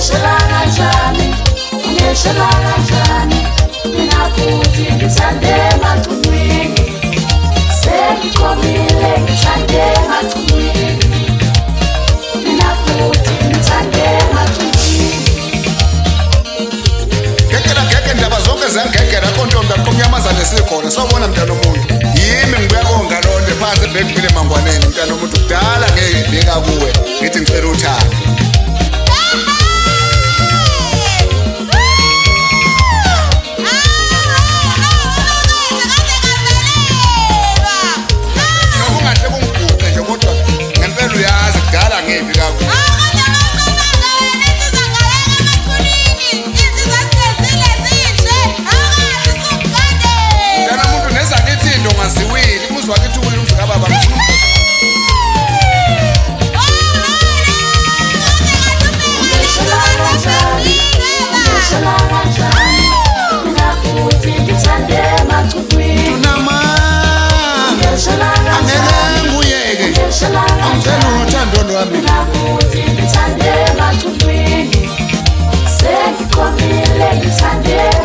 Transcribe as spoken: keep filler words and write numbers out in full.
Ungeshela kanjani, ungeshela kanjani, mina futhi ngithande emacumini, sengikhomile ngithande emacumini, mina futhi ngithande emacumini. Ngekela ngeke ndaba zonke zangekela kontombi aqomnyamazane sikhona sawubona mntana omuntu yimi ngibuya konga lonke phansi bekuphile mangwaneni mntana omuntu kudala ngeke ngibika kuwe ngithi ngicela uthando. Ungahle kungibuke nje kodwa ngempela uyazi kudala ngeke ngibika kuwe. Ngaziwili umuzwa kithi uwile umzika baba ngifuna Ungeshela kanjani, ungeshela kanjani, mina futhi ngithande emacumini. Tunama Ungeshela kanjani, angeke nguyeke ungeshela angicela kanjani, uthando lwami. mina futhi ngithande emacumini, sengikhomile ngithande